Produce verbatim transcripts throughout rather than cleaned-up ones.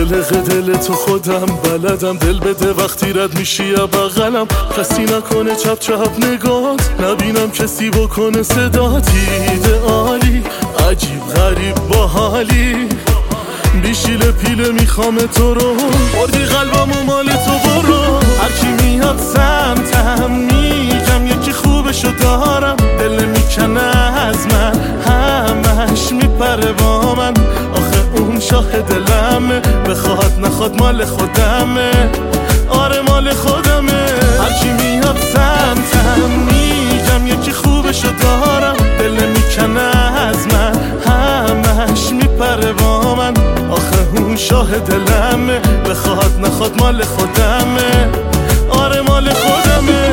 خالق دل تو خودم بلدم، دل بده وقتی رد میشی یا بغلم. کسی نکنه چپ چپ نگات، نبینم کسی بکنه صدات. ایدئالی عجیب غریب باحالی، بیشیل پیله میخوام تو رو، بردی قلبم و مال تو برو. هرکی میاد سمتم میگم یکی خوبشو دارم، دل میکنه از من همش میپره با من. آخه اون شاه دلمه، بخواد نخواد مال خودمه، آره مال خودمه. هرکی میاد سمتم میگم یکی خوبشو دارم، دل میکنه از من همش میپره با من. آخه اون شاه دلمه، بخواد نخواد مال خودمه، آره مال خودمه.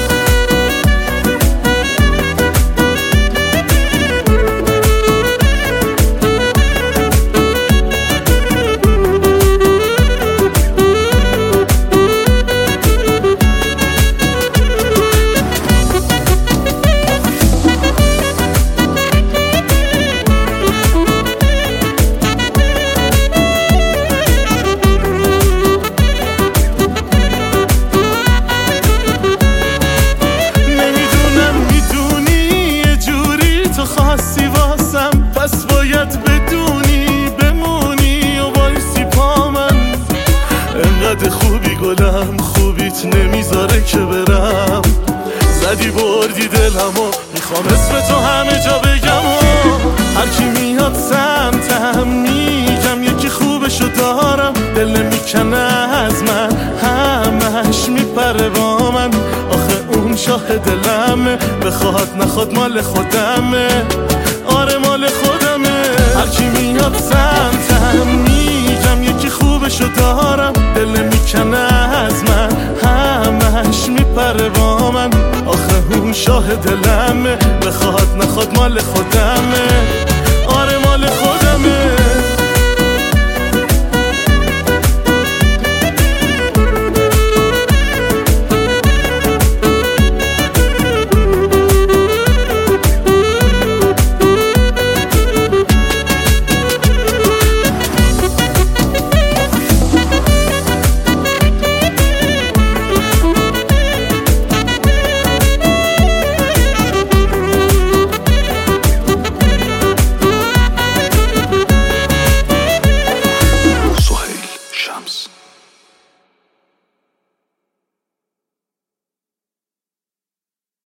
خاصی واسم پس باید بدونی بمونی و وایسی پا من. انقدر خوبی گلم، خوبیت نمیذاره که برم. زدی بردی دلمو، میخوام اسم تو همه جا بگم. و هرکی میاد سمتم میگم یکی خوبشو دارم، دل میکنه از من همش میپره با من. آخه اون شاه دلمه، بخواد نخواد مال خودمه، آره مال خودمه. هرکی میاد سمتم میگم یکی خوبشو دارم، دل میکنه از من همش میپره با من. آخه اون شاه دلمه، بخواد نخواد مال خودمه.